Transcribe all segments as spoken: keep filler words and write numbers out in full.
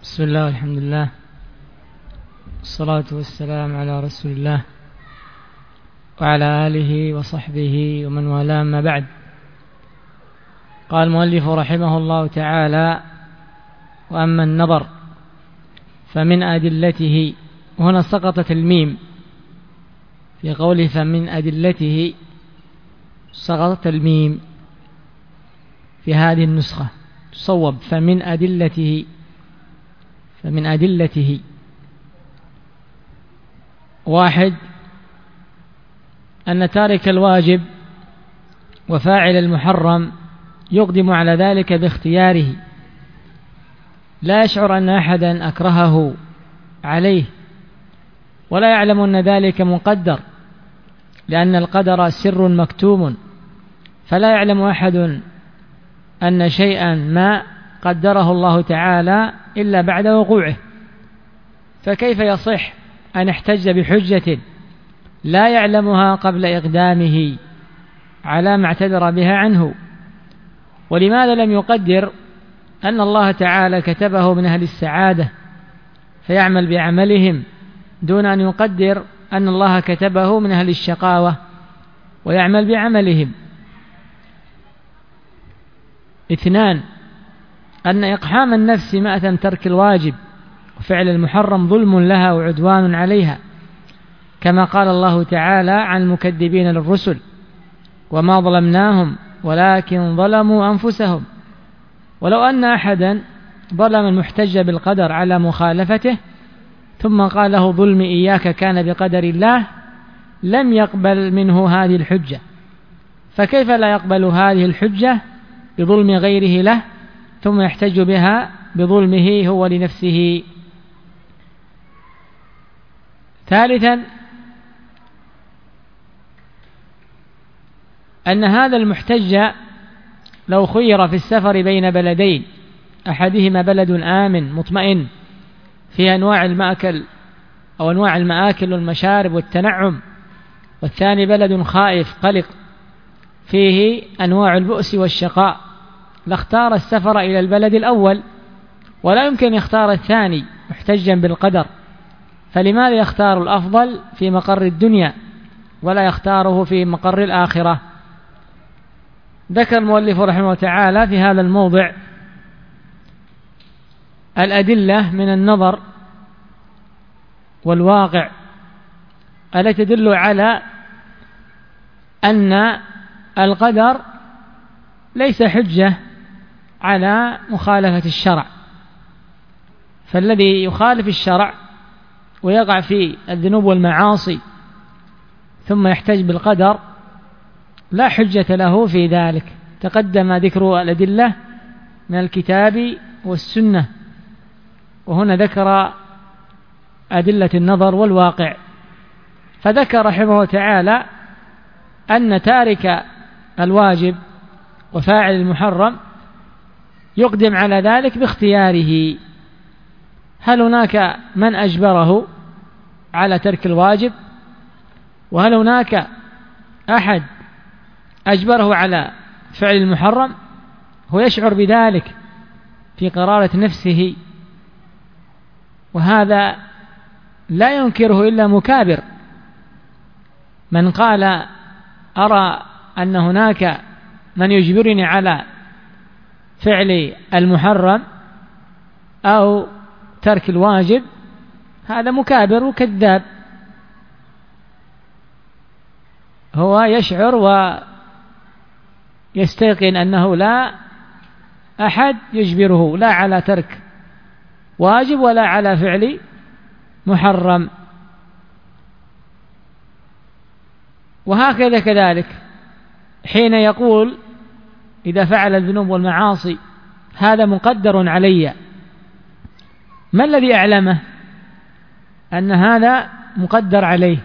بسم الله والحمد لله والصلاة والسلام على رسول الله وعلى آله وصحبه ومن والاه، ما بعد. قال المؤلف رحمه الله تعالى: وأما النظر فمن أدلته، وهنا سقطت الميم في قوله فمن أدلته، سقطت الميم في هذه النسخة، تصوب فمن أدلته، فمن أدلته. واحد، أن تارك الواجب وفاعل المحرم يقدم على ذلك باختياره، لا يشعر أن أحدا أكرهه عليه، ولا يعلم أن ذلك مقدر، لأن القدر سر مكتوم، فلا يعلم أحد أن شيئا ما قدره الله تعالى إلا بعد وقوعه، فكيف يصح أن احتج بحجة لا يعلمها قبل إقدامه على ما اعتذر بها عنه؟ ولماذا لم يقدر أن الله تعالى كتبه من أهل السعادة فيعمل بعملهم، دون أن يقدر أن الله كتبه من أهل الشقاوة ويعمل بعملهم؟ اثنان، أن إقحام النفس مأثم ترك الواجب وفعل المحرم ظلم لها وعدوان عليها، كما قال الله تعالى عن المكذبين للرسل: وما ظلمناهم ولكن ظلموا أنفسهم. ولو أن أحدا ظلم المحتج بالقدر على مخالفته ثم قال له ظلم إياك كان بقدر الله، لم يقبل منه هذه الحجة، فكيف لا يقبل هذه الحجة بظلم غيره له ثم يحتج بها بظلمه هو لنفسه؟ ثالثا، أن هذا المحتج لو خير في السفر بين بلدين، أحدهما بلد آمن مطمئن في أنواع المأكل أو أنواع المآكل والمشارب والتنعم، والثاني بلد خائف قلق فيه أنواع البؤس والشقاء، لاختار السفر إلى البلد الأول، ولا يمكن يختار الثاني محتجا بالقدر، فلماذا يختار الأفضل في مقر الدنيا ولا يختاره في مقر الآخرة؟ ذكر المؤلف رحمه الله تعالى في هذا الموضع الأدلة من النظر والواقع التي تدل على أن القدر ليس حجة على مخالفة الشرع، فالذي يخالف الشرع ويقع في الذنوب والمعاصي ثم يحتج بالقدر لا حجة له في ذلك. تقدم ذكر الأدلة من الكتاب والسنة، وهنا ذكر أدلة النظر والواقع، فذكر رحمه الله تعالى أن تارك الواجب وفاعل المحرم يقدم على ذلك باختياره. هل هناك من أجبره على ترك الواجب؟ وهل هناك أحد أجبره على فعل المحرم؟ هو يشعر بذلك في قرارة نفسه، وهذا لا ينكره إلا مكابر. من قال أرى أن هناك من يجبرني على فعل المحرم أو ترك الواجب، هذا مكابر وكذاب. هو يشعر ويستيقن أنه لا أحد يجبره لا على ترك واجب ولا على فعل محرم. وهكذا كذلك حين يقول إذا فعل الذنوب والمعاصي هذا مقدر علي، ما الذي أعلمه أن هذا مقدر عليه؟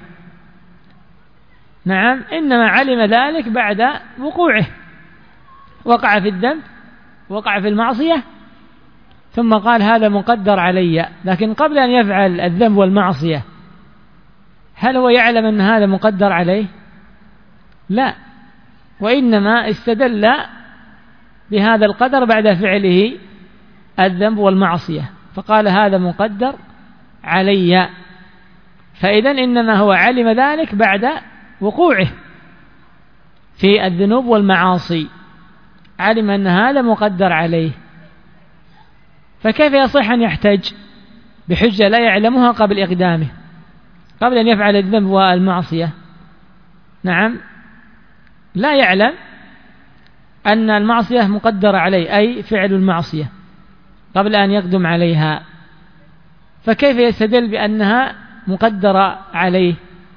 نعم، إنما علم ذلك بعد وقوعه، وقع في الذنب وقع في المعصية ثم قال هذا مقدر علي، لكن قبل أن يفعل الذنب والمعصية هل هو يعلم أن هذا مقدر عليه؟ لا، وإنما استدل بهذا القدر بعد فعله الذنب والمعصية، فقال هذا مقدر علي، فإذا إنما هو علم ذلك بعد وقوعه في الذنوب والمعاصي، علم أن هذا مقدر عليه، فكيف يصح أن يحتج بحجة لا يعلمها قبل إقدامه، قبل أن يفعل الذنب والمعصية؟ نعم، لا يعلم أن المعصية مقدرة عليه، أي فعل المعصية قبل أن يقدم عليها، فكيف يستدل بأنها مقدرة عليه؟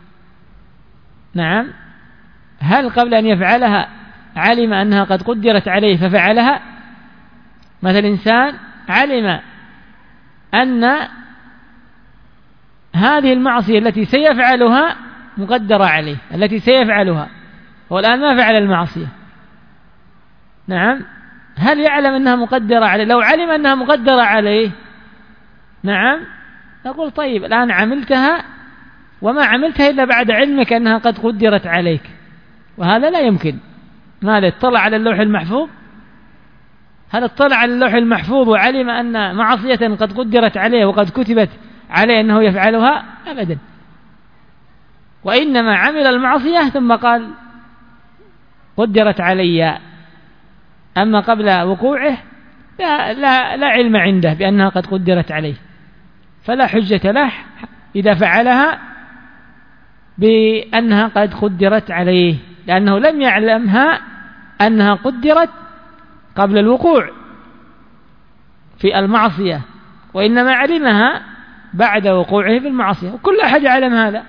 نعم، هل قبل أن يفعلها علم أنها قد قدرت عليه ففعلها؟ مثل إنسان علم أن هذه المعصية التي سيفعلها مقدرة عليه، التي سيفعلها، والآن ما فعل المعصية، نعم، هل يعلم أنها مقدرة عليه؟ لو علم أنها مقدرة عليه، نعم، نقول طيب الآن عملتها، وما عملتها إلا بعد علمك أنها قد قدرت عليك، وهذا لا يمكن. ماذا؟ اطلع على اللوح المحفوظ؟ هل اطلع على اللوح المحفوظ وعلم أن معصية قد قدرت عليه وقد كتبت عليه أنه يفعلها؟ أبدا، وإنما عمل المعصية ثم قال قدرت علي، أما قبل وقوعه لا, لا, لا علم عنده بأنها قد قدرت عليه، فلا حجة له إذا فعلها بأنها قد قدرت عليه، لأنه لم يعلمها أنها قدرت قبل الوقوع في المعصية، وإنما علمها بعد وقوعه في المعصية. وكل أحد يعلم هذا،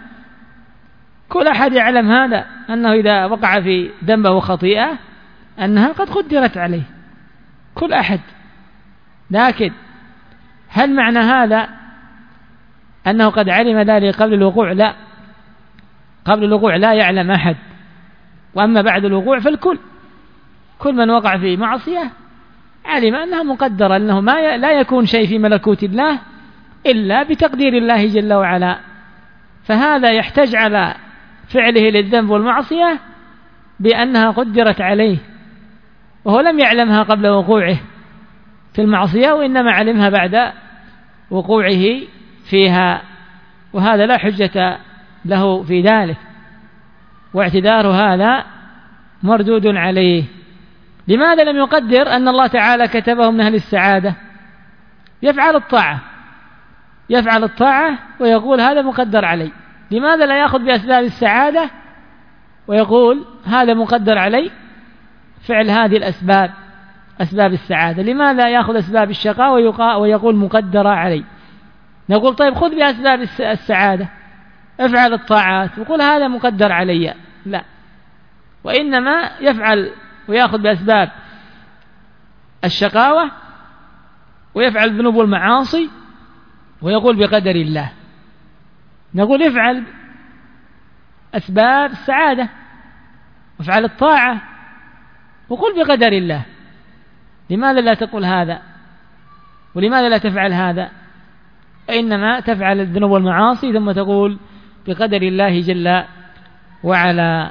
كل أحد يعلم هذا، أنه إذا وقع في ذنب وخطيئة أنها قد قدرت عليه، كل أحد. لكن هل معنى هذا أنه قد علم ذلك قبل الوقوع؟ لا، قبل الوقوع لا يعلم أحد، وأما بعد الوقوع فالكل، كل من وقع في معصية علم أنها مقدرة، أنه ما ي... لا يكون شيء في ملكوت الله إلا بتقدير الله جل وعلا، فهذا يحتج على فعله للذنب والمعصية بأنها قدرت عليه، وهو لم يعلمها قبل وقوعه في المعصية، وإنما علمها بعد وقوعه فيها، وهذا لا حجة له في ذلك، واعتذاره هذا مردود عليه. لماذا لم يقدر أن الله تعالى كتبه من أهل السعادة؟ يفعل الطاعة، يفعل الطاعة ويقول هذا مقدر علي، لماذا لا يأخذ بأسباب السعادة ويقول هذا مقدر علي فعل هذه الأسباب، أسباب السعادة؟ لماذا يأخذ أسباب الشقاء ويقول مقدر علي؟ نقول طيب خذ بأسباب السعادة، افعل الطاعات وقل هذا مقدر علي، لا، وإنما يفعل ويأخذ بأسباب الشقاوة ويفعل الذنوب والمعاصي ويقول بقدر الله. نقول افعل أسباب السعادة وافعل الطاعة وقل بقدر الله، لماذا لا تقول هذا؟ ولماذا لا تفعل هذا؟ إنما تفعل الذنوب والمعاصي ثم تقول بقدر الله جل وعلا.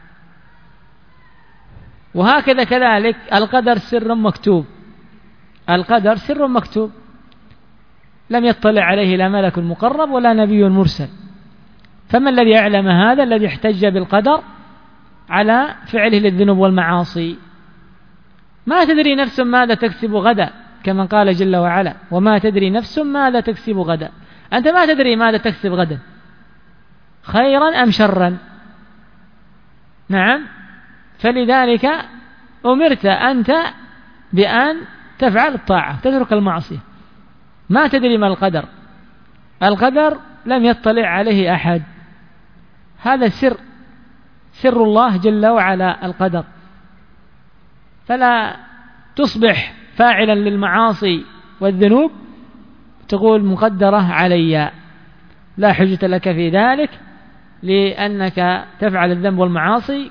وهكذا كذلك القدر سر مكتوب، القدر سر مكتوب لم يطلع عليه لا ملك مقرب ولا نبي مرسل، فما الذي يعلم هذا؟ الذي احتج بالقدر على فعله للذنوب والمعاصي. ما تدري نفس ماذا تكسب غدا، كما قال جل وعلا وما تدري نفس ماذا تكسب غدا، أنت ما تدري ماذا تكسب غدا، خيرا أم شرا، نعم، فلذلك أمرت أنت بأن تفعل الطاعة تترك المعصية، ما تدري ما القدر، القدر لم يطلع عليه أحد، هذا سر، سر الله جل وعلا القدر، فلا تصبح فاعلا للمعاصي والذنوب تقول مقدرة علي، لا حجة لك في ذلك، لأنك تفعل الذنب والمعاصي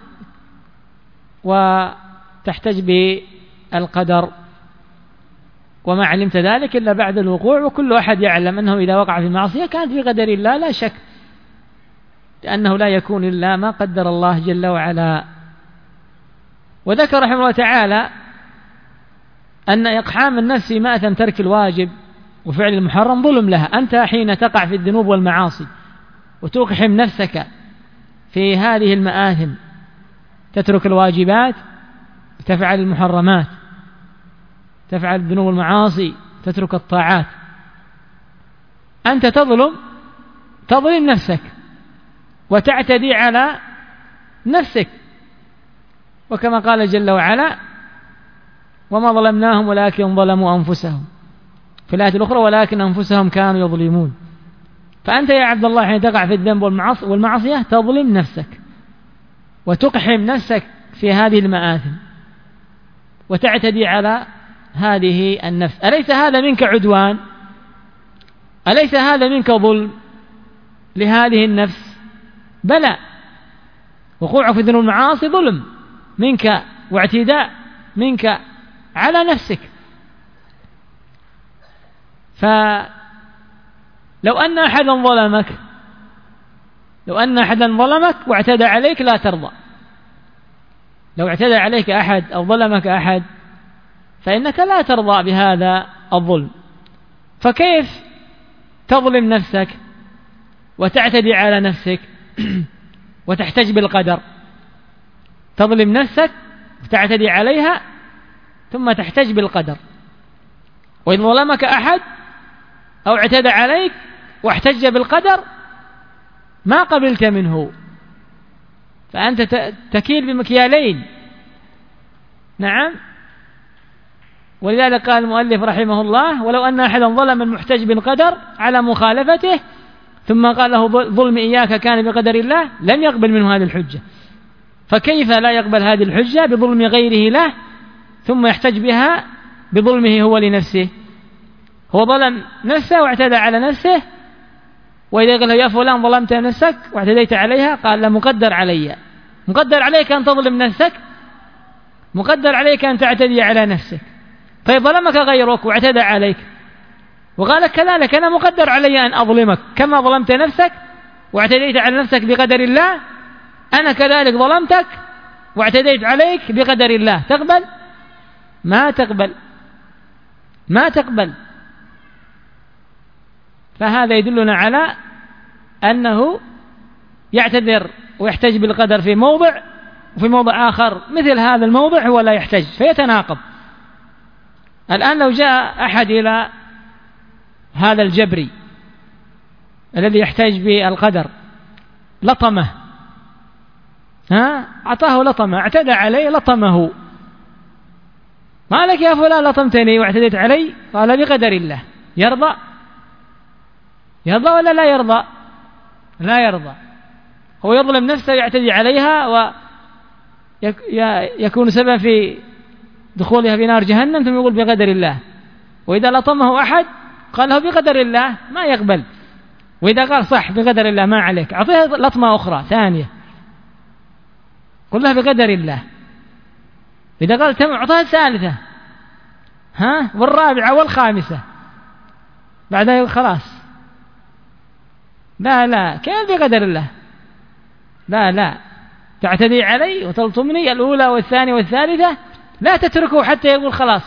وتحتج بالقدر، وما علمت ذلك إلا بعد الوقوع، وكل أحد يعلم أنه إذا وقع في معصية كانت بقدر الله لا شك، لأنه لا يكون إلا ما قدر الله جل وعلا. وذكر رحمه الله تعالى أن إقحام النفس مأثم ترك الواجب وفعل المحرم ظلم لها. أنت حين تقع في الذنوب والمعاصي وتقحم نفسك في هذه المآثم، تترك الواجبات، تفعل المحرمات، تفعل الذنوب والمعاصي، تترك الطاعات، أنت تظلم تظلم نفسك وتعتدي على نفسك. وكما قال جل وعلا: وما ظلمناهم ولكن ظلموا أنفسهم، في الآية الأخرى: ولكن أنفسهم كانوا يظلمون. فأنت يا عبد الله حين تقع في الذنب والمعصية تظلم نفسك وتقحم نفسك في هذه المآثم وتعتدي على هذه النفس. أليس هذا منك عدوان؟ أليس هذا منك ظلم لهذه النفس؟ بلى، وقوعك في ذنوب المعاصي ظلم منك واعتداء منك على نفسك. فلو أن أحدا ظلمك لو أن أحدا ظلمك واعتدى عليك لا ترضى. لو اعتدى عليك أحد أو ظلمك أحد فإنك لا ترضى بهذا الظلم. فكيف تظلم نفسك وتعتدي على نفسك وتحتج بالقدر؟ تظلم نفسك وتعتدي عليها ثم تحتج بالقدر. وإن ظلمك أحد أو اعتدى عليك واحتج بالقدر ما قبلت منه، فأنت تكيل بمكيالين. نعم. ولذلك قال المؤلف رحمه الله: ولو أن أحدا ظلم المحتج بالقدر على مخالفته ثم قال له ظلم إياك كان بقدر الله، لم يقبل منه هذه الحجة. فكيف لا يقبل هذه الحجة بظلم غيره له ثم يحتج بها بظلمه هو لنفسه؟ هو ظلم نفسه واعتدى على نفسه، وإذا قال له يا فلان ظلمت نفسك واعتديت عليها، قال لا، مقدر علي مقدر عليك أن تظلم نفسك، مقدر عليك أن تعتدي على نفسك. طيب ظلمك غيرك واعتدى عليك وقال كذلك أنا مقدر علي أن أظلمك كما ظلمت نفسك واعتديت على نفسك بقدر الله، أنا كذلك ظلمتك واعتديت عليك بقدر الله. تقبل؟ ما تقبل ما تقبل. فهذا يدلنا على أنه يعتذر ويحتج بالقدر في موضع، وفي موضع آخر مثل هذا الموضع هو لا يحتج، فيتناقض. الآن لو جاء أحد إلى هذا الجبري الذي يحتج بالقدر لطمه، ها أعطاه لطمه، اعتدى عليه لطمه، ما لك يا فلان لطمتني واعتديت علي؟ قال بقدر الله. يرضى؟ يرضى ولا لا يرضى؟ لا يرضى. هو يظلم نفسه يعتدي عليها ويكون سبب في دخولها في نار جهنم ثم يقول بقدر الله. وإذا لطمه أحد قال له بقدر الله ما يقبل. وإذا قال صح بقدر الله ما عليك، أعطيه لطمة أخرى ثانية قل له بقدر الله. إذا قال تم أعطاه الثالثة ها والرابعة والخامسة، بعدها خلاص لا لا كيف بقدر الله؟ لا لا تعتدي علي وتلطمني الأولى والثانية والثالثة، لا تتركه حتى يقول خلاص.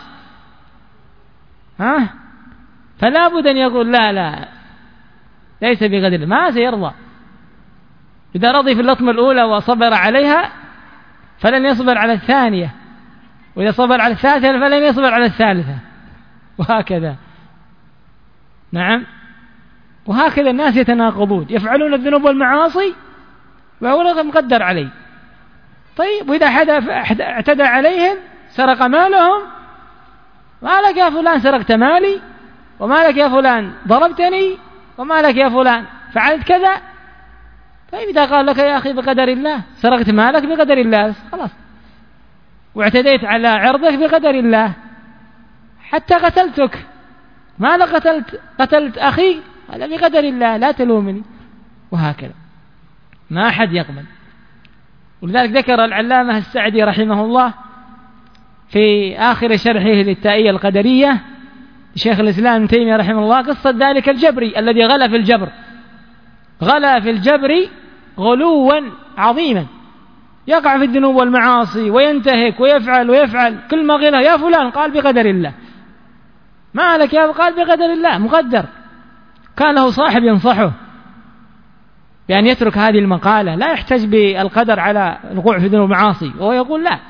ها فلا بد أن يقول لا لا ليس بقدر الله، ما سيرضى. إذا رضي في اللطمة الأولى وصبر عليها فلن يصبر على الثانية، وإذا صبر على الثالثة فلن يصبر على الثالثة، وهكذا. نعم. وهكذا الناس يتناقضون، يفعلون الذنوب والمعاصي وهو مقدر عليه. طيب وإذا حد اعتدى عليهم سرق مالهم، ما لك يا فلان سرقت مالي، وما لك يا فلان ضربتني، وما لك يا فلان فعلت كذا. طيب إذا قال لك يا أخي بقدر الله، سرقت مالك بقدر الله خلاص، واعتديت على عرضك بقدر الله، حتى قتلتك ما لك قتلت قتلت أخي هذا بقدر الله لا تلومني، وهكذا. ما أحد يقبل. ولذلك ذكر العلامة السعدي رحمه الله في آخر شرحه للتائية القدرية شيخ الإسلام ابن تيمية رحمه الله قصة ذلك الجبري الذي غلا في الجبر، غلا في الجبر غلوا عظيما، يقع في الذنوب والمعاصي وينتهك ويفعل ويفعل، كل ما غلا يا فلان قال بقدر الله، ما لك يا قال بقدر الله، مقدر. كان له صاحب ينصحه بأن يترك هذه المقالة، لا يحتج بالقدر على الوقوع في ذنوب المعاصي، وهو يقول لا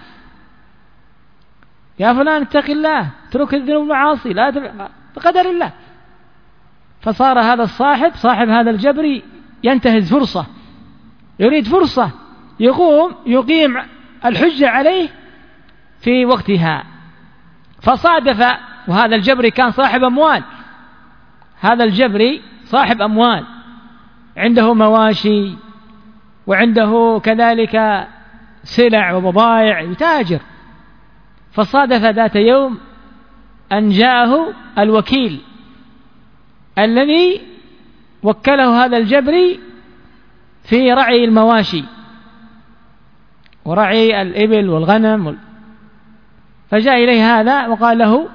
يا فلان اتق الله، اترك الذنوب المعاصي، لا بقدر الله. فصار هذا الصاحب صاحب هذا الجبري ينتهز فرصة، يريد فرصة يقوم يقيم الحجة عليه في وقتها. فصادف، وهذا الجبري كان صاحب أموال، هذا الجبري صاحب أموال، عنده مواشي وعنده كذلك سلع وبضائع، يتاجر. فصادف ذات يوم أن جاءه الوكيل الذي وكله هذا الجبري في رعي المواشي ورعي الإبل والغنم. فجاء إليه هذا وقال له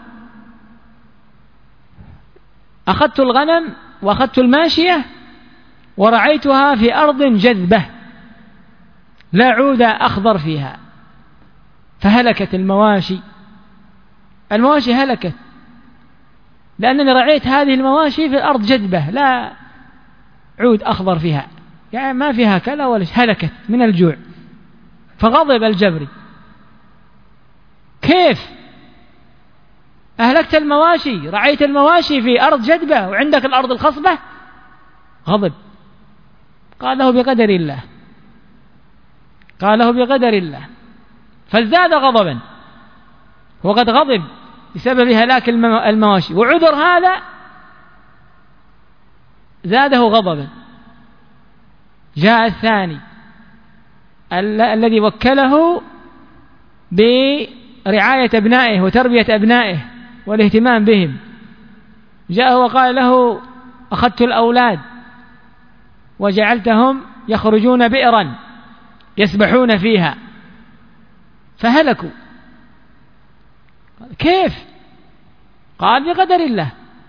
أخذت الغنم وأخذت الماشية ورعيتها في أرض جذبة لا عود أخضر فيها، فهلكت المواشي، المواشي هلكت لأنني رعيت هذه المواشي في الأرض جذبة لا عود أخضر فيها، يعني ما فيها كلا ولا هلكت من الجوع. فغضب الجبري، كيف أهلكت المواشي، رعيت المواشي في أرض جذبة وعندك الأرض الخصبة؟ غضب. قال له بقدر الله، قال له بقدر الله، فازداد غضبا، وقد غضب بسبب هلاك المواشي، وعذر هذا زاده غضبا. جاء الثاني ال- الذي وكله برعاية أبنائه وتربية أبنائه والاهتمام بهم، جاءه وقال له أخذت الأولاد وجعلتهم يخرجون بئرا يسبحون فيها فهلكوا. كيف؟ قال بقدر الله،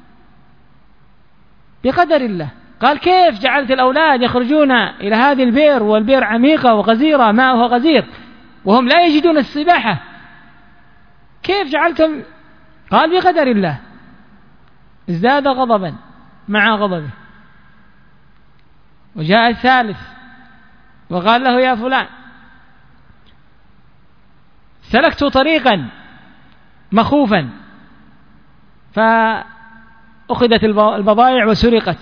بقدر الله. قال كيف جعلت الأولاد يخرجون إلى هذه البئر والبئر عميقة وغزيرة ماؤها غزير وهم لا يجدون السباحة، كيف جعلتم؟ قال بقدر الله. ازداد غضبا مع غضبه. وجاء الثالث وقال له يا فلان سلكت طريقا مخوفا فأخذت البضائع وسرقت.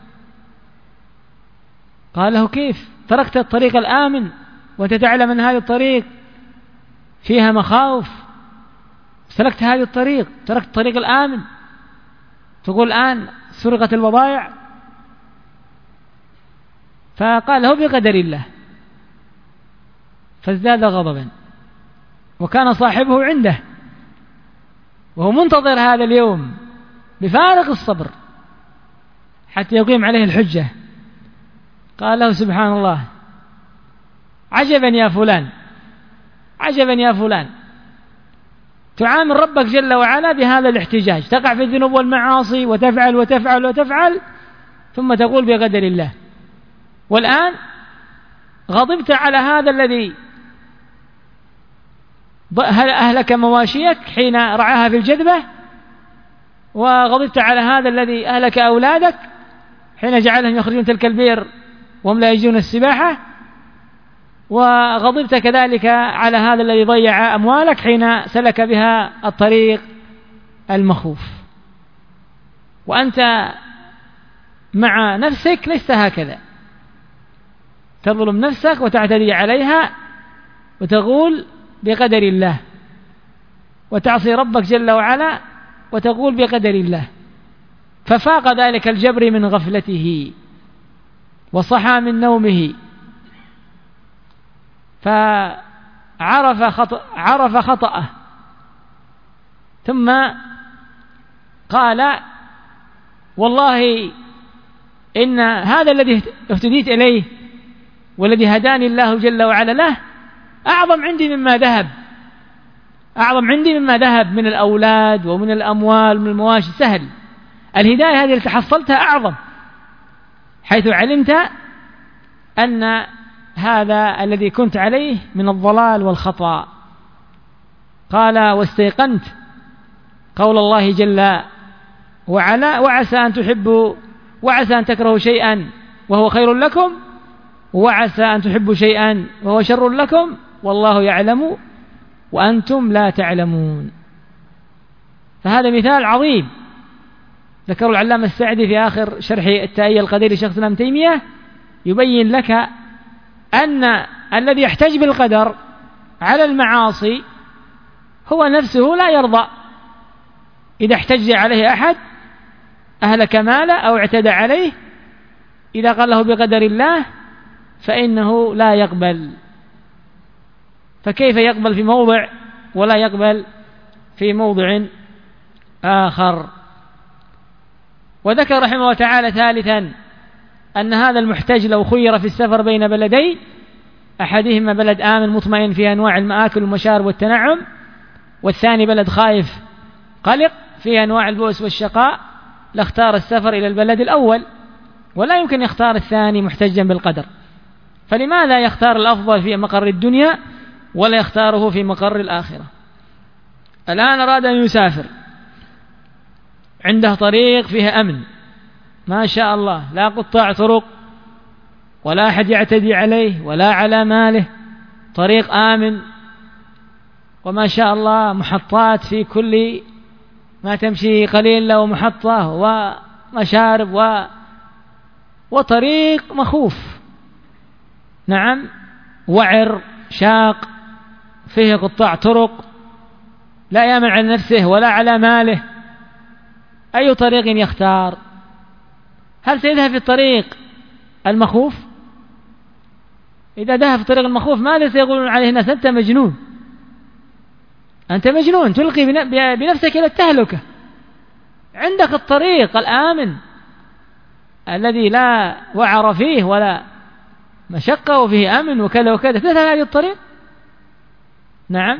قال له كيف تركت الطريق الآمن وتتعلم أن هذه الطريق فيها مخاوف، سلكت هذه الطريق، تركت الطريق الآمن، تقول الآن سرقت البضائع؟ فقال له بقدر الله، فازداد غضبا. وكان صاحبه عنده وهو منتظر هذا اليوم بفارغ الصبر حتى يقيم عليه الحجة. قال له سبحان الله عجبا يا فلان، عجبا يا فلان، تعامل ربك جل وعلا بهذا الاحتجاج، تقع في الذنوب والمعاصي وتفعل وتفعل وتفعل ثم تقول بقدر الله، والآن غضبت على هذا الذي أهلك مواشيك حين رعاها في الجذبة، وغضبت على هذا الذي أهلك أولادك حين جعلهم يخرجون تلك البئر وهم لا يجدون السباحة، وغضبت كذلك على هذا الذي ضيع أموالك حين سلك بها الطريق المخوف. وأنت مع نفسك لست هكذا، تظلم نفسك وتعتدي عليها وتقول بقدر الله، وتعصي ربك جل وعلا وتقول بقدر الله. ففاق ذلك الجبر من غفلته وصحى من نومه، فعرف خطأ عرف خطأه، ثم قال والله إن هذا الذي اهتديت إليه والذي هداني الله جل وعلا له أعظم عندي مما ذهب، أعظم عندي مما ذهب من الأولاد ومن الأموال ومن المواشي. سهل، الهداية هذه اللي تحصلتها أعظم، حيث علمت أن هذا الذي كنت عليه من الضلال والخطأ. قال واستيقنت قول الله جل وعلى وعسى أن تحبوا وعسى أن تكرهوا شيئا وهو خير لكم، وعسى أن تحبوا شيئا وهو شر لكم، والله يعلم وأنتم لا تعلمون. فهذا مثال عظيم ذكر العلامة السعدي في آخر شرح التائية القدير لشيخ الإسلام ابن تيمية، يبين لك أن الذي يحتج بالقدر على المعاصي هو نفسه لا يرضى. إذا احتج عليه أحد أهلك ماله أو اعتدى عليه، إذا قال له بقدر الله فإنه لا يقبل. فكيف يقبل في موضع ولا يقبل في موضع آخر؟ وذكر رحمه الله تعالى ثالثا أن هذا المحتج لو خير في السفر بين بلدين، أحدهما بلد آمن مطمئن فيه أنواع المآكل والمشارب والتنعم، والثاني بلد خائف قلق فيه أنواع البؤس والشقاء، لاختار السفر إلى البلد الأول، ولا يمكن يختار الثاني محتجا بالقدر. فلماذا يختار الأفضل في مقر الدنيا ولا يختاره في مقر الآخرة؟ الآن أراد أن يسافر، عنده طريق فيها أمن ما شاء الله، لا قطاع طرق ولا أحد يعتدي عليه ولا على ماله، طريق آمن وما شاء الله محطات في كل ما تمشي قليل له محطة ومشارب و... وطريق مخوف، نعم، وعر شاق فيه قطاع طرق، لا يأمن على نفسه ولا على ماله. أي طريق يختار؟ هل سيذهب في الطريق المخوف؟ إذا ذهب في الطريق المخوف ماذا سيقولون عليه الناس؟ أنت مجنون، أنت مجنون، تلقي بنفسك إلى التهلكة. عندك الطريق الآمن الذي لا وعر فيه ولا مشقة وفيه أمن وكذا وكذا، تذهب هذه الطريق؟ نعم.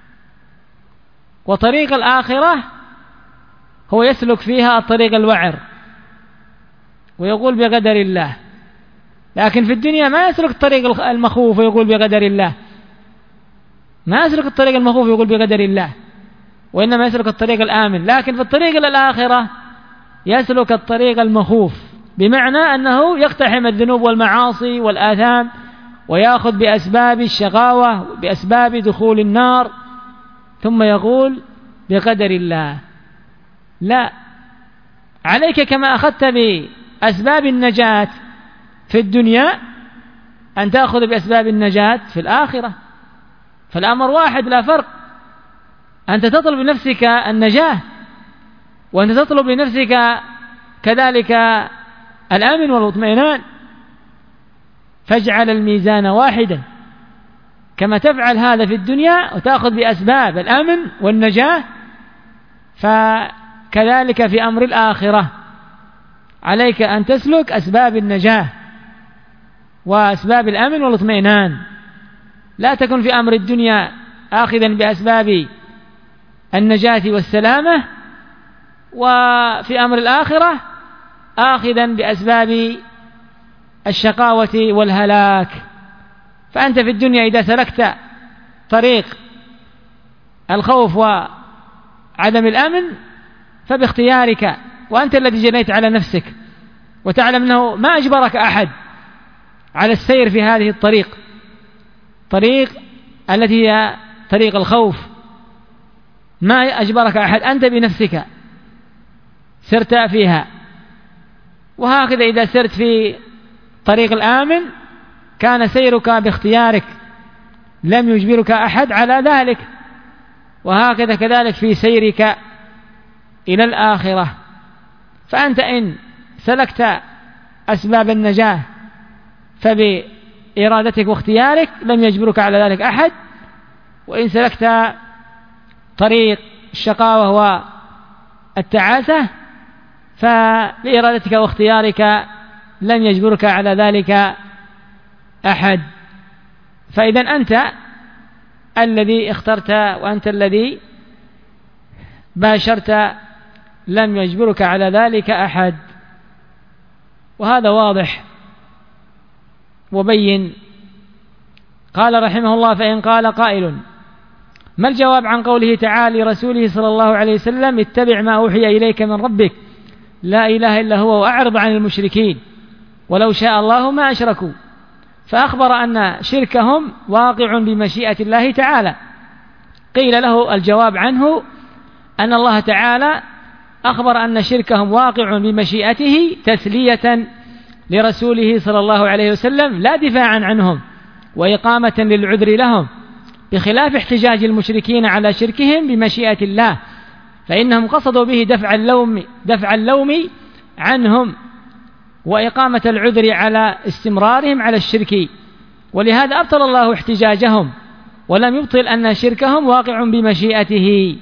وطريق الآخرة هو يسلك فيها الطريق الوعر ويقول بقدر الله، لكن في الدنيا ما يسلك الطريق المخوف ويقول بقدر الله، ما يسلك الطريق المخوف ويقول بقدر الله، وإنما يسلك الطريق الآمن. لكن في الطريق الآخرة يسلك الطريق المخوف، بمعنى أنه يقتحم الذنوب والمعاصي والآثام ويأخذ بأسباب الشقاوة بأسباب دخول النار، ثم يقول بقدر الله. لا، عليك كما أخذت بأسباب النجاة في الدنيا أن تأخذ بأسباب النجاة في الآخرة، فالأمر واحد لا فرق. أنت تطلب لنفسك النجاة وأنت تطلب لنفسك كذلك الأمن والاطمئنان، فاجعل الميزان واحدا، كما تفعل هذا في الدنيا وتأخذ بأسباب الأمن والنجاة، فكذلك في أمر الآخرة عليك أن تسلك أسباب النجاة وأسباب الأمن والاطمئنان. لا تكن في أمر الدنيا آخذا بأسباب النجاة والسلامة، وفي أمر الآخرة آخذا بأسباب الشقاوة والهلاك. فأنت في الدنيا إذا سلكت طريق الخوف وعدم الأمن فباختيارك، وأنت الذي جنيت على نفسك، وتعلم أنه ما أجبرك أحد على السير في هذه الطريق، طريق التي هي طريق الخوف، ما أجبرك أحد، أنت بنفسك سرت فيها. وهكذا إذا سرت في طريق الآمن كان سيرك باختيارك، لم يجبرك أحد على ذلك. وهكذا كذلك في سيرك إلى الآخرة، فأنت إن سلكت أسباب النجاة فبإرادتك واختيارك لم يجبرك على ذلك أحد، وإن سلكت طريق الشقاوة والتعاسة فبإرادتك واختيارك لم يجبرك على ذلك أحد. فإذا أنت الذي اخترت وأنت الذي باشرت، لم يجبرك على ذلك أحد. وهذا واضح وبين. قال رحمه الله: فإن قال قائل: ما الجواب عن قوله تعالى لرسوله صلى الله عليه وسلم: اتبع ما أوحي إليك من ربك لا إله إلا هو وأعرض عن المشركين ولو شاء الله ما أشركوا، فأخبر أن شركهم واقع بمشيئة الله تعالى. قيل له الجواب عنه أن الله تعالى أخبر أن شركهم واقع بمشيئته تسلية لرسوله صلى الله عليه وسلم لا دفاعا عنهم وإقامة للعذر لهم، بخلاف احتجاج المشركين على شركهم بمشيئة الله، فإنهم قصدوا به دفع اللوم, دفع اللوم عنهم وإقامة العذر على استمرارهم على الشرك، ولهذا أبطل الله احتجاجهم ولم يبطل أن شركهم واقع بمشيئته.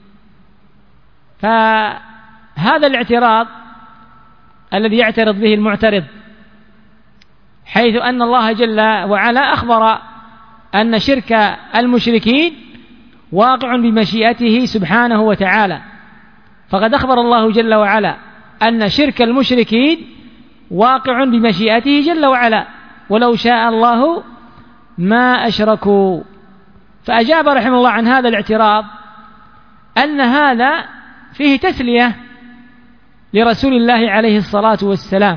فهذا الاعتراض الذي يعترض به المعترض، حيث أن الله جل وعلا أخبر أن شرك المشركين واقع بمشيئته سبحانه وتعالى، فقد أخبر الله جل وعلا أن شرك المشركين واقع بمشيئته جل وعلا ولو شاء الله ما أشركوا. فأجاب رحمه الله عن هذا الاعتراض أن هذا فيه تسلية لرسول الله عليه الصلاة والسلام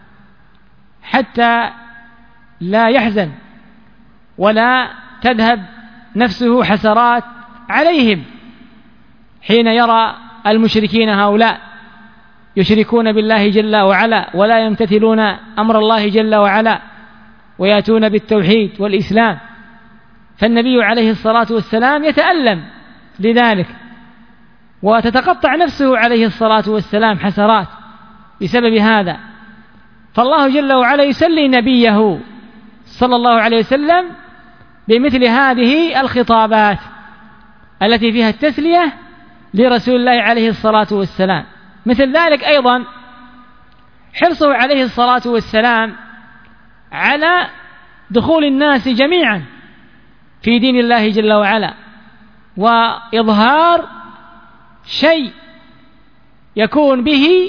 حتى لا يحزن ولا تذهب نفسه حسرات عليهم حين يرى المشركين هؤلاء يشركون بالله جل وعلا ولا يمتثلون أمر الله جل وعلا ويأتون بالتوحيد والإسلام، فالنبي عليه الصلاة والسلام يتألم لذلك وتتقطع نفسه عليه الصلاة والسلام حسرات بسبب هذا. فالله جل وعلا يسلي نبيه صلى الله عليه وسلم بمثل هذه الخطابات التي فيها التسلية لرسول الله عليه الصلاة والسلام. مثل ذلك أيضا حرصه عليه الصلاة والسلام على دخول الناس جميعا في دين الله جل وعلا، وإظهار شيء يكون به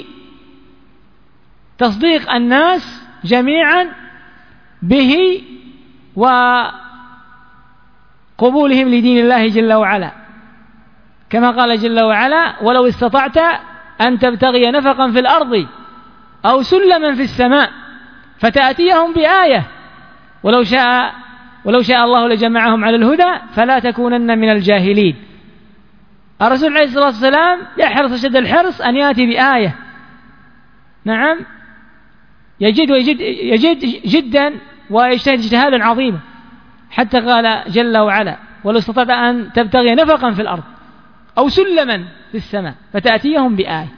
تصديق الناس جميعا به وقبولهم لدين الله جل وعلا، كما قال جل وعلا: ولو استطعت أن تبتغي نفقا في الأرض أو سلما في السماء فتأتيهم بآية ولو شاء ولو شاء الله لجمعهم على الهدى فلا تكونن من الجاهلين. الرسول عليه الصلاة والسلام يحرص أشد الحرص أن يأتي بآية، نعم، يجد ويجد يجد جدا ويجتهد اجتهادا عظيما، حتى قال جل وعلا: ولو استطعت أن تبتغي نفقا في الأرض أو سلما في السماء فتأتيهم بآية.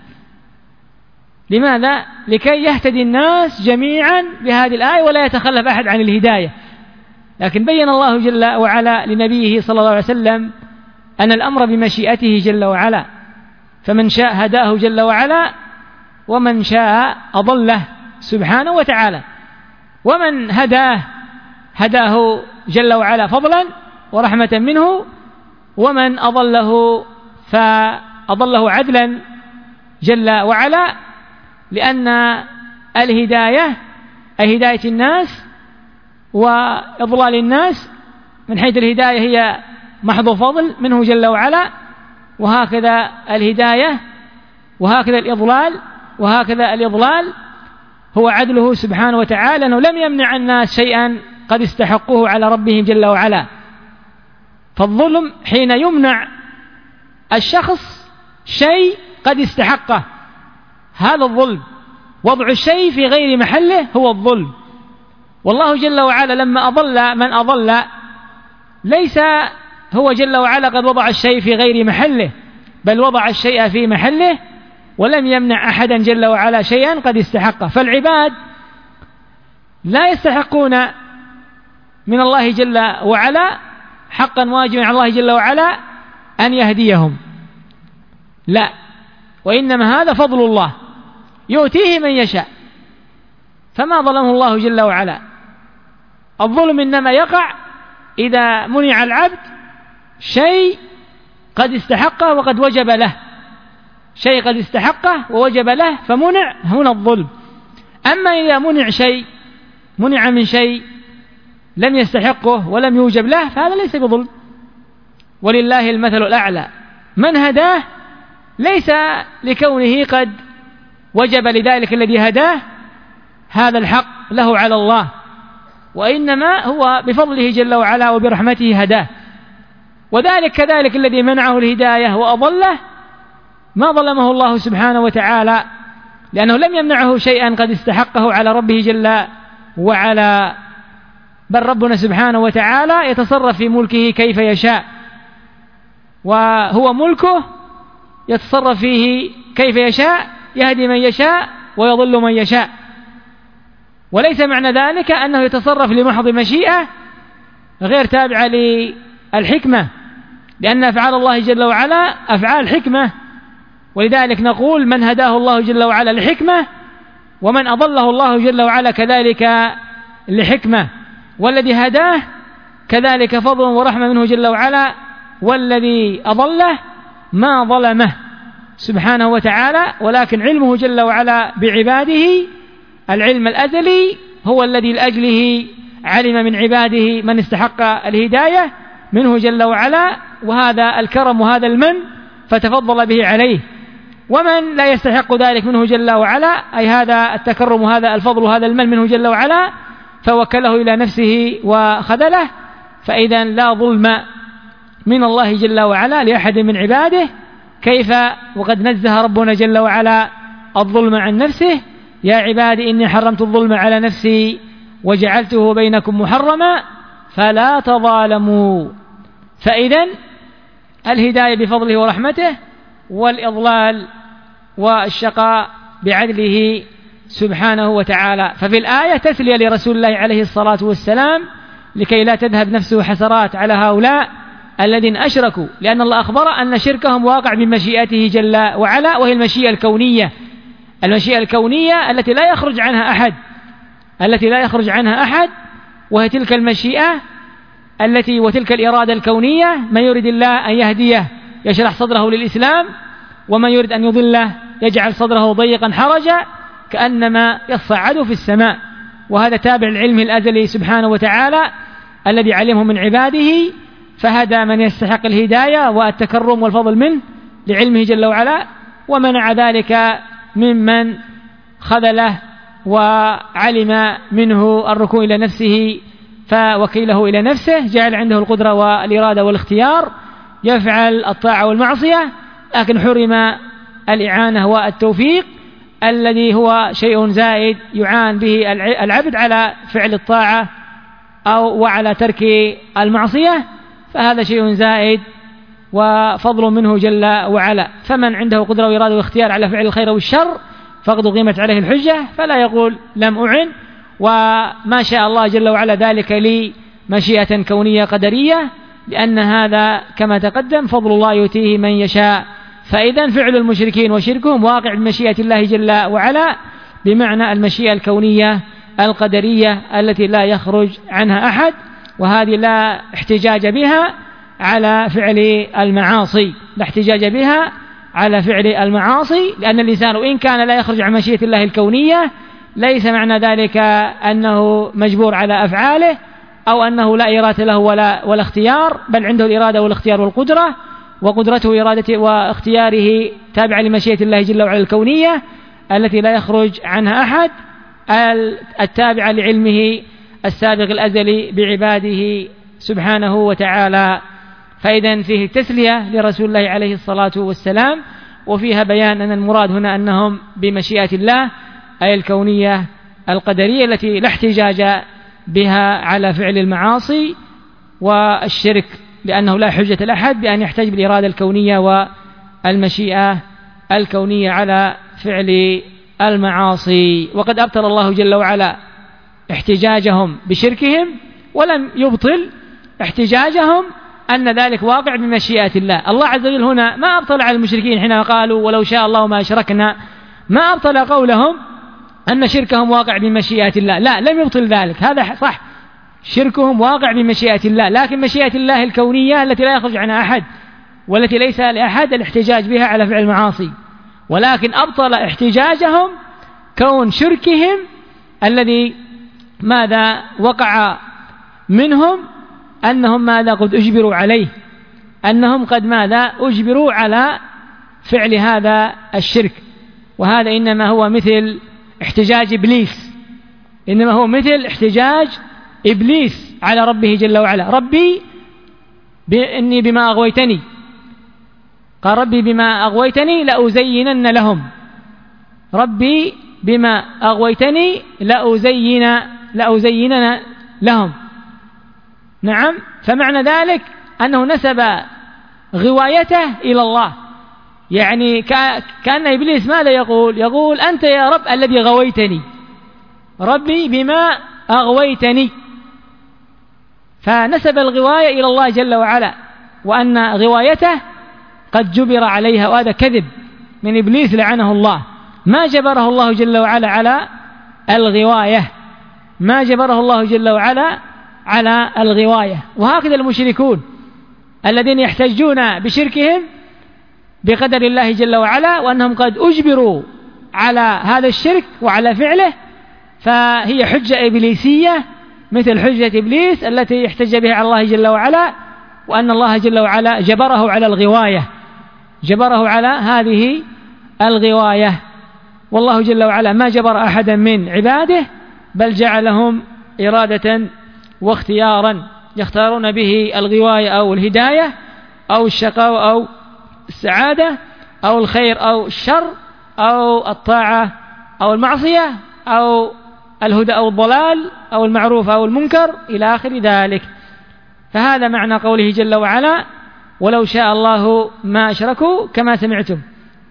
لماذا؟ لكي يهتدي الناس جميعا بهذه الآية ولا يتخلف أحد عن الهداية. لكن بين الله جل وعلا لنبيه صلى الله عليه وسلم أن الأمر بمشيئته جل وعلا، فمن شاء هداه جل وعلا ومن شاء أضله سبحانه وتعالى، ومن هداه هداه جل وعلا فضلا ورحمة منه، ومن أضله فأضله عدلا جل وعلا، لأن الهداية أي هداية الناس وإضلال الناس من حيث الهداية هي محض فضل منه جل وعلا، وهكذا الهداية وهكذا الإضلال وهكذا الإضلال هو عدله سبحانه وتعالى، أنه لم يمنع الناس شيئا قد استحقوه على ربهم جل وعلا. فالظلم حين يمنع الشخص شيء قد استحقه، هذا الظلم، وضع الشيء في غير محله هو الظلم. والله جل وعلا لما أضل من أضل ليس هو جل وعلا قد وضع الشيء في غير محله، بل وضع الشيء في محله ولم يمنع أحدا جل وعلا شيئا قد استحقه. فالعباد لا يستحقون من الله جل وعلا حقا واجبا على الله جل وعلا أن يهديهم، لا، وإنما هذا فضل الله يؤتيه من يشاء، فما ظلمه الله جل وعلا. الظلم إنما يقع إذا منع العبد شيء قد استحقه وقد وجب له، شيء قد استحقه ووجب له فمنع، هنا الظلم. أما إذا منع شيء منع من شيء لم يستحقه ولم يوجب له فهذا ليس بظلم. ولله المثل الأعلى، من هداه ليس لكونه قد وجب لذلك الذي هداه هذا الحق له على الله، وإنما هو بفضله جل وعلا وبرحمته هداه. وذلك كذلك الذي منعه الهداية وأضله ما ظلمه الله سبحانه وتعالى، لأنه لم يمنعه شيئا قد استحقه على ربه جل وعلا، بل ربنا سبحانه وتعالى يتصرف في ملكه كيف يشاء، وهو ملكه يتصرف فيه كيف يشاء، يهدي من يشاء ويضل من يشاء. وليس معنى ذلك أنه يتصرف لمحض مشيئة غير تابعة للحكمة، لأن أفعال الله جل وعلا أفعال حكمة، ولذلك نقول من هداه الله جل وعلا لحكمة، ومن أضله الله جل وعلا كذلك لحكمة، والذي هداه كذلك فضل ورحمة منه جل وعلا، والذي أضله ما ظلمه سبحانه وتعالى، ولكن علمه جل وعلا بعباده العلم الأزلي هو الذي لأجله علم من عباده من استحق الهداية منه جل وعلا، وهذا الكرم وهذا المن فتفضل به عليه. ومن لا يستحق ذلك منه جل وعلا، أي هذا التكرم وهذا الفضل وهذا المن منه جل وعلا، فوكله إلى نفسه وخذله، فإذا لا ظلم من الله جل وعلا لأحد من عباده. كيف وقد نزه ربنا جل وعلا الظلم عن نفسه: يا عبادي إني حرمت الظلم على نفسي وجعلته بينكم محرما فلا تظالموا. فإذا الهداية بفضله ورحمته، والإضلال والشقاء بعدله سبحانه وتعالى. ففي الآية تسلية لرسول الله عليه الصلاة والسلام لكي لا تذهب نفسه حسرات على هؤلاء الذين أشركوا، لأن الله أخبر أن شركهم واقع بمشيئته جل وعلا، وهي المشيئة الكونية، المشيئة الكونية التي لا يخرج عنها أحد التي لا يخرج عنها أحد وهي تلك المشيئة التي وتلك الإرادة الكونية: من يريد الله أن يهديه يشرح صدره للإسلام، ومن يريد أن يضله يجعل صدره ضيقا حرجا كأنما يصعد في السماء. وهذا تابع العلم الأزلي سبحانه وتعالى الذي علمه من عباده، فهدى من يستحق الهداية والتكرم والفضل منه لعلمه جل وعلا، ومنع ذلك ممن خذله وعلم منه الركون إلى نفسه فوكيله إلى نفسه، جعل عنده القدرة والإرادة والاختيار يفعل الطاعة والمعصية، لكن حرم الإعانة والتوفيق الذي هو شيء زائد يعان به العبد على فعل الطاعة أو وعلى ترك المعصية، فهذا شيء زائد وفضل منه جل وعلا. فمن عنده قدرة وإرادة واختيار على فعل الخير والشر فقد أقيمت عليه الحجة، فلا يقول لم أعن، وما شاء الله جل وعلا ذلك لي مشيئة كونية قدرية، لأن هذا كما تقدم فضل الله يؤتيه من يشاء. فإذا فعل المشركين وشركهم واقع بمشيئة الله جل وعلا، بمعنى المشيئة الكونية القدرية التي لا يخرج عنها أحد، وهذه لا احتجاج بها على فعل المعاصي لا احتجاج بها على فعل المعاصي لأن الإنسان وإن كان لا يخرج عن مشيئة الله الكونية ليس معنى ذلك أنه مجبور على أفعاله أو أنه لا إرادة له ولا, ولا اختيار، بل عنده الإرادة والاختيار والقدرة، وقدرته وإرادته واختياره تابعة لمشيئة الله جل وعلا الكونية التي لا يخرج عنها أحد، التابعة لعلمه السابق الأزلي بعباده سبحانه وتعالى. فإذا فيه تسلية لرسول الله عليه الصلاة والسلام، وفيها بيان أن المراد هنا أنهم بمشيئة الله أي الكونية القدرية التي لا احتجاج بها على فعل المعاصي والشرك، لأنه لا حجة لأحد بأن يحتج بالإرادة الكونية والمشيئة الكونية على فعل المعاصي. وقد أبطل الله جل وعلا احتجاجهم بشركهم، ولم يبطل احتجاجهم أن ذلك واقع بمشيئة الله. الله عز وجل هنا ما أبطل على المشركين حين قالوا ولو شاء الله ما أشركنا، ما أبطل قولهم أن شركهم واقع بمشيئة الله، لا، لم يبطل ذلك، هذا صح، شركهم واقع بمشيئة الله، لكن مشيئة الله الكونية التي لا يخرج عنها أحد والتي ليس لأحد الاحتجاج بها على فعل المعاصي، ولكن أبطل احتجاجهم كون شركهم الذي ماذا وقع منهم أنهم ماذا قد أجبروا عليه، أنهم قد ماذا أجبروا على فعل هذا الشرك، وهذا إنما هو مثل احتجاج إبليس، إنما هو مثل احتجاج إبليس على ربه جل وعلا. ربي إني بما أغويتني، قال ربي بما أغويتني لأزينن لهم، ربي بما أغويتني لأزين لأزينن لهم. نعم، فمعنى ذلك أنه نسب غوايته إلى الله، يعني كأن إبليس ماذا يقول؟ يقول أنت يا رب الذي غويتني، ربي بما أغويتني، فنسب الغواية إلى الله جل وعلا، وأن غوايته قد جبر عليها، وهذا كذب من إبليس لعنه الله. ما جبره الله جل وعلا على الغواية، ما جبره الله جل وعلا على الغواية. وهكذا المشركون الذين يحتجون بشركهم بقدر الله جل وعلا وأنهم قد أجبروا على هذا الشرك وعلى فعله، فهي حجة إبليسية مثل حجة إبليس التي احتج بها على الله جل وعلا، وأن الله جل وعلا جبره على الغواية، جبره على هذه الغواية. والله جل وعلا ما جبر أحدا من عباده، بل جعلهم إرادة واختيارا يختارون به الغواية أو الهداية أو الشقاء أو السعادة أو الخير أو الشر أو الطاعة أو المعصية أو الهدى أو الضلال أو المعروف أو المنكر إلى آخر ذلك. فهذا معنى قوله جل وعلا ولو شاء الله ما أشركوا كما سمعتم.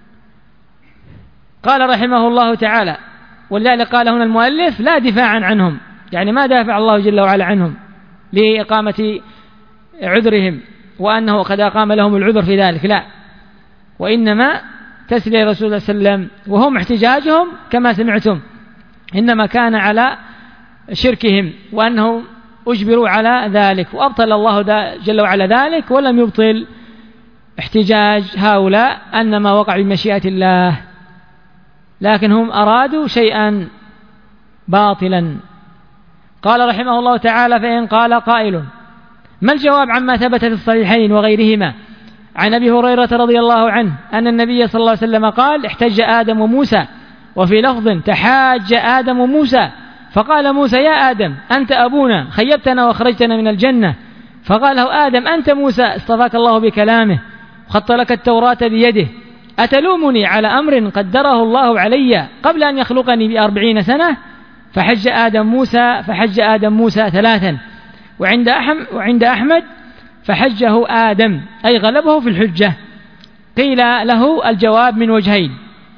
قال رحمه الله تعالى، ولذلك قال هنا المؤلف لا دفاعا عنهم، يعني ما دافع الله جل وعلا عنهم لإقامة عذرهم وأنه قد أقام لهم العذر في ذلك، لا، وإنما تسلي رسول الله صلى الله عليه وسلم، وهم احتجاجهم كما سمعتم إنما كان على شركهم وأنهم أجبروا على ذلك، وأبطل الله جل وعلا ذلك ولم يبطل احتجاج هؤلاء أن ما وقع بمشيئة الله، لكن هم أرادوا شيئا باطلا. قال رحمه الله تعالى فإن قال قائل ما الجواب عما ثبت في الصحيحين وغيرهما عن أبي هريرة رضي الله عنه أن النبي صلى الله عليه وسلم قال احتج آدم وموسى، وفي لفظ تحاج آدم وموسى، فقال موسى يا آدم أنت أبونا خيبتنا واخرجتنا من الجنة، فقال له آدم أنت موسى اصطفاك الله بكلامه وخط لك التوراة بيده، أتلومني على أمر قدره الله علي قبل أن يخلقني بأربعين سنة؟ فحج آدم موسى فحج آدم موسى ثلاثا، وعند أحمد, وعند أحمد فحجه آدم أي غلبه في الحجة. قيل له الجواب من وجهين،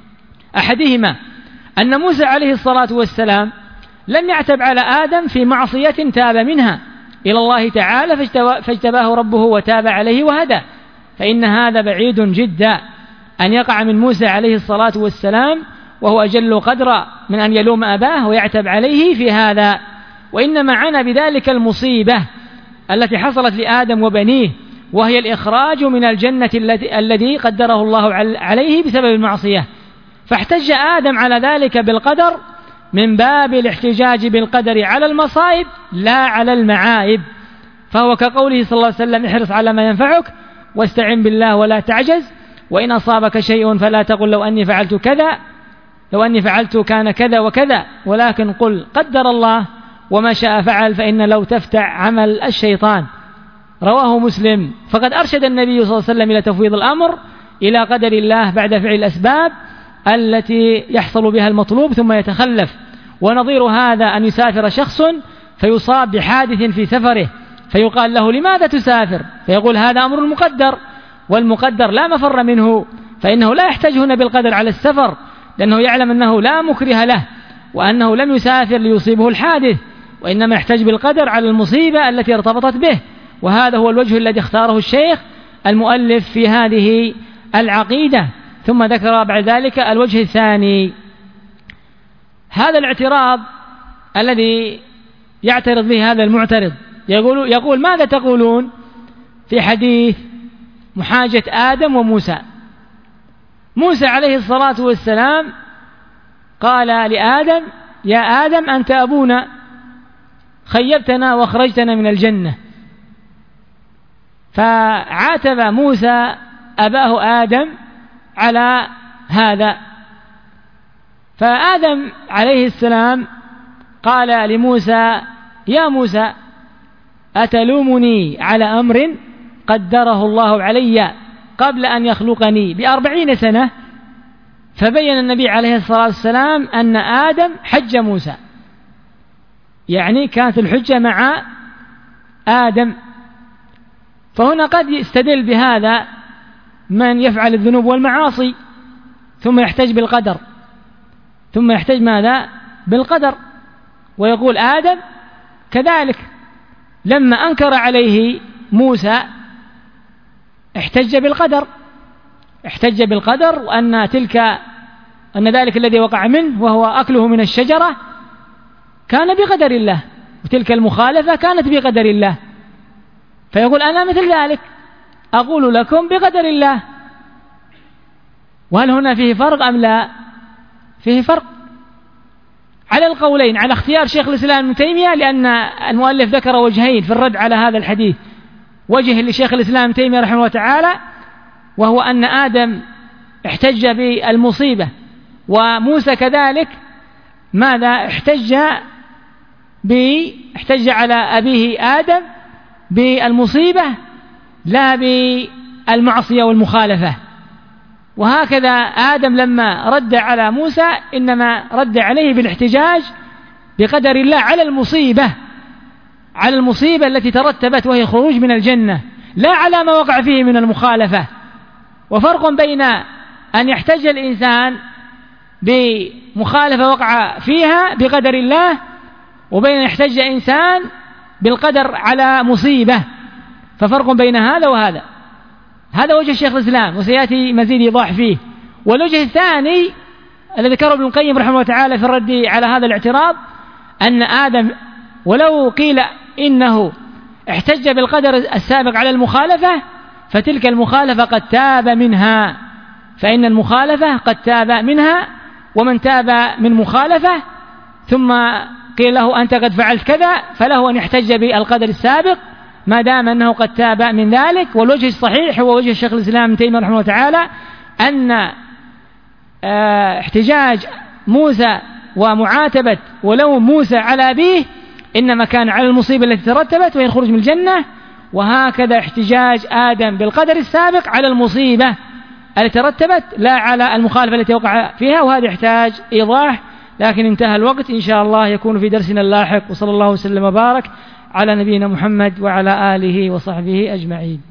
أحدهما أن موسى عليه الصلاة والسلام لم يعتب على آدم في معصية تاب منها إلى الله تعالى فاجتباه ربه وتاب عليه وهدى، فإن هذا بعيد جدا أن يقع من موسى عليه الصلاة والسلام وهو أجل قدرا من أن يلوم أباه ويعتب عليه في هذا، وإنما عنى بذلك المصيبة التي حصلت لآدم وبنيه، وهي الإخراج من الجنة الذي قدره الله عليه بسبب المعصية، فاحتج آدم على ذلك بالقدر من باب الاحتجاج بالقدر على المصائب لا على المعائب، فهو كقوله صلى الله عليه وسلم احرص على ما ينفعك واستعن بالله ولا تعجز، وإن أصابك شيء فلا تقل لو أني فعلت كذا لو أني فعلت كان كذا وكذا، ولكن قل قدر الله وما شاء فعل، فإن لو تفتع عمل الشيطان. رواه مسلم. فقد أرشد النبي صلى الله عليه وسلم إلى تفويض الأمر إلى قدر الله بعد فعل الأسباب التي يحصل بها المطلوب ثم يتخلف. ونظير هذا أن يسافر شخص فيصاب بحادث في سفره فيقال له لماذا تسافر؟ فيقول هذا أمر مقدر، والمقدر لا مفر منه، فإنه لا يحتاج هنا بالقدر على السفر، لأنه يعلم أنه لا مكره له وأنه لم يسافر ليصيبه الحادث، وإنما يحتاج بالقدر على المصيبة التي ارتبطت به. وهذا هو الوجه الذي اختاره الشيخ المؤلف في هذه العقيدة. ثم ذكر بعد ذلك الوجه الثاني، هذا الاعتراض الذي يعترض به هذا المعترض، يقول, يقول ماذا تقولون في حديث محاجة آدم وموسى؟ موسى عليه الصلاة والسلام قال لآدم يا آدم أنت أبونا خيبتنا واخرجتنا من الجنة، فعاتب موسى أباه آدم على هذا، فآدم عليه السلام قال لموسى: يا موسى أتلومني على أمر قدره الله علي قبل أن يخلقني بأربعين سنة؟ فبين النبي عليه الصلاة والسلام أن آدم حج موسى، يعني كانت الحجة مع آدم. فهنا قد يستدل بهذا من يفعل الذنوب والمعاصي ثم يحتج بالقدر، ثم يحتج ماذا؟ بالقدر، ويقول آدم كذلك لما أنكر عليه موسى احتج بالقدر، احتج بالقدر وأن تلك أن ذلك الذي وقع منه وهو أكله من الشجرة كان بقدر الله، وتلك المخالفة كانت بقدر الله. فيقول أنا مثل ذلك أقول لكم بقدر الله. وهل هنا فيه فرق أم لا؟ فيه فرق على القولين، على اختيار شيخ الإسلام ابن تيمية، لأن المؤلف ذكر وجهين في الرد على هذا الحديث. وجه لشيخ الإسلام ابن تيمية رحمه الله تعالى وهو أن آدم احتج بالمصيبة، وموسى كذلك ماذا؟ احتج احتج على أبيه آدم بالمصيبة لا بالمعصية والمخالفة. وهكذا آدم لما رد على موسى إنما رد عليه بالاحتجاج بقدر الله على المصيبة، على المصيبة التي ترتبت وهي خروج من الجنة، لا على ما وقع فيه من المخالفة. وفرق بين أن يحتج الإنسان بمخالفة وقع فيها بقدر الله وبين أن يحتج إنسان بالقدر على مصيبة، ففرق بين هذا وهذا. هذا وجه الشيخ الإسلام وسيأتي مزيد إيضاح فيه. والوجه الثاني الذي ذكره ابن القيم رحمه الله تعالى في الرد على هذا الاعتراض أن آدم ولو قيل إنه احتج بالقدر السابق على المخالفة فتلك المخالفة قد تاب منها، فإن المخالفة قد تاب منها، ومن تاب من مخالفة ثم قيل له أنت قد فعلت كذا فله أن يحتج بالقدر السابق ما دام أنه قد تاب من ذلك. والوجه الصحيح هو وجه الشيخ الإسلام ابن تيمية رحمه الله تعالى أن احتجاج موسى ومعاتبة ولوم موسى على أبيه إنما كان على المصيبة التي ترتبت وهي الخروج من الجنة، وهكذا احتجاج آدم بالقدر السابق على المصيبة التي ترتبت لا على المخالفة التي وقع فيها. وهذا يحتاج إيضاح، لكن انتهى الوقت، إن شاء الله يكون في درسنا اللاحق. وصلى الله وسلم وبارك على نبينا محمد وعلى آله وصحبه أجمعين.